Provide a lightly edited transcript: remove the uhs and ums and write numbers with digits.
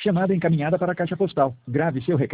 Chamada encaminhada para a caixa postal. Grave seu recado.